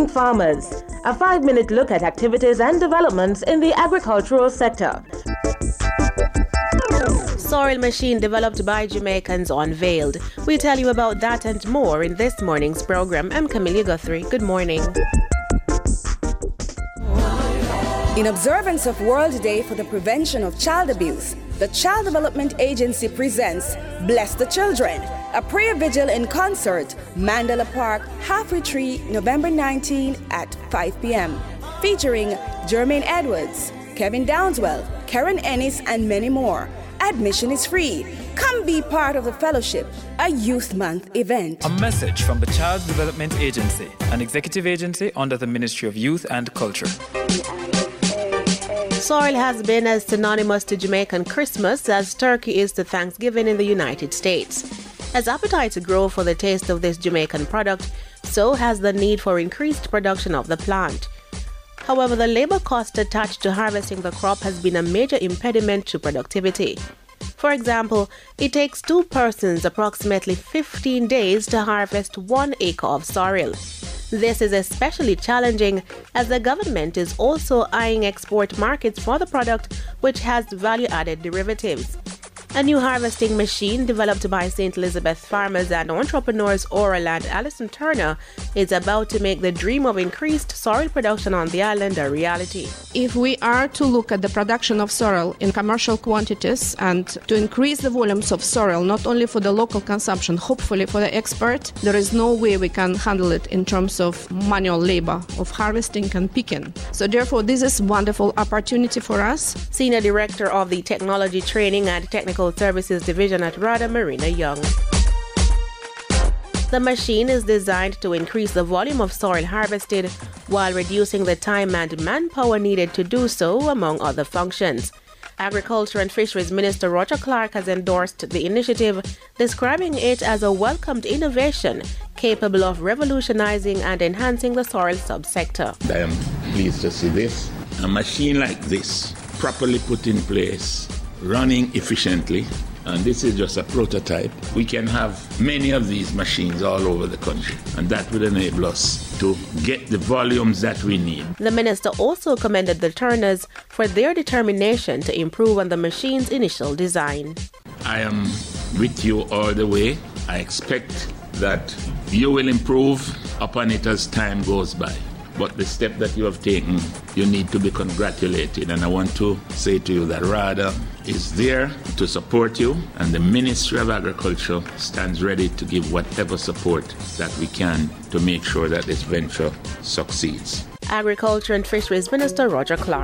Young Farmers, a 5-minute look at activities and developments in the agricultural sector. Sorrel machine developed by Jamaicans unveiled. We tell you about that and more in this morning's program. I'm Camilla Guthrie. Good morning. In observance of World Day for the Prevention of Child Abuse, the Child Development Agency presents Bless the Children, a prayer vigil in concert, Mandela Park, Halfway Tree, November 19 at 5 p.m. Featuring Jermaine Edwards, Kevin Downswell, Karen Ennis, and many more. Admission is free. Come be part of the fellowship, a Youth Month event. A message from the Child Development Agency, an executive agency under the Ministry of Youth and Culture. Sorrel has been as synonymous to Jamaican Christmas as turkey is to Thanksgiving in the United States. As appetites grow for the taste of this Jamaican product, so has the need for increased production of the plant. However, the labor cost attached to harvesting the crop has been a major impediment to productivity. For example, it takes 2 persons approximately 15 days to harvest 1 acre of sorrel. This is especially challenging as the government is also eyeing export markets for the product, which has value-added derivatives. A new harvesting machine developed by St. Elizabeth farmers and entrepreneurs Oral and Alison Turner is about to make the dream of increased sorrel production on the island a reality. If we are to look at the production of sorrel in commercial quantities and to increase the volumes of sorrel, not only for the local consumption, hopefully for the export, there is no way we can handle it in terms of manual labor, of harvesting and picking. So therefore, this is a wonderful opportunity for us. Senior Director of the Technology Training and Technical Services Division at RADA, Marina Young. The machine is designed to increase the volume of sorrel harvested while reducing the time and manpower needed to do so, among other functions. Agriculture and Fisheries Minister Roger Clark has endorsed the initiative, describing it as a welcomed innovation capable of revolutionizing and enhancing the sorrel subsector. I am pleased to see this. A machine like this, properly put in place, running efficiently, and this is just a prototype. We can have many of these machines all over the country, and that will enable us to get the volumes that we need. The minister also commended the Turners for their determination to improve on the machine's initial design. I am with you all the way. I expect that you will improve upon it as time goes by. But the step that you have taken, you need to be congratulated. And I want to say to you that RADA is there to support you, and the Ministry of Agriculture stands ready to give whatever support that we can to make sure that this venture succeeds. Agriculture and Fisheries Minister Roger Clark.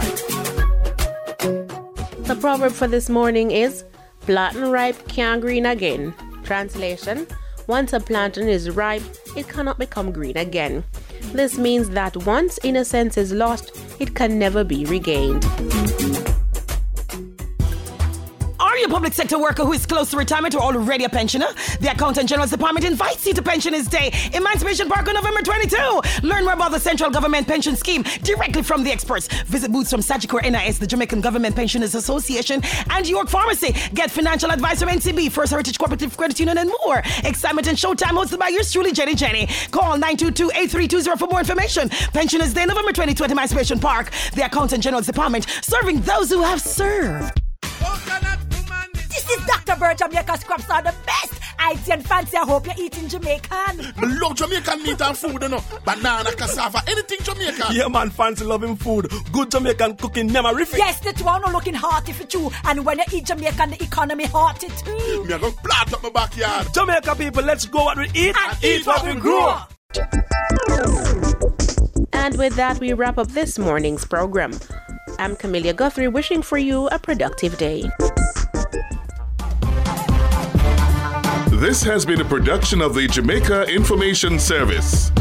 The proverb for this morning is, plantain ripe can't green again. Translation, once a plantain is ripe, it cannot become green again. This means that once innocence is lost, it can never be regained. Are you a public sector worker who is close to retirement or already a pensioner? The Accountant General's Department invites you to Pensioners Day, Emancipation Park on November 22. Learn more about the central government pension scheme directly from the experts. Visit booths from Sagicor NIS, the Jamaican Government Pensioners Association, and York Pharmacy. Get financial advice from NCB, First Heritage Cooperative Credit Union, and more. Excitement and showtime hosted by yours truly, Jenny. Call 922-8320 for more information. Pensioners Day, November 22 at Emancipation Park. The Accountant General's Department, serving those who have served. This is Dr. Bird. Jamaica scraps are the best. IT and fancy. I hope you're eating Jamaican. I love Jamaican meat and food, you know. Banana, cassava, anything Jamaican. Yeah, man, fancy loving food. Good Jamaican cooking, never refill. Yes, the two are not looking hearty for you. And when you eat Jamaican, the economy hearty too. Me are going to plant up my backyard. Jamaica people, let's go what we eat and eat what we grow. And with that, we wrap up this morning's program. I'm Camilla Guthrie, wishing for you a productive day. This has been a production of the Jamaica Information Service.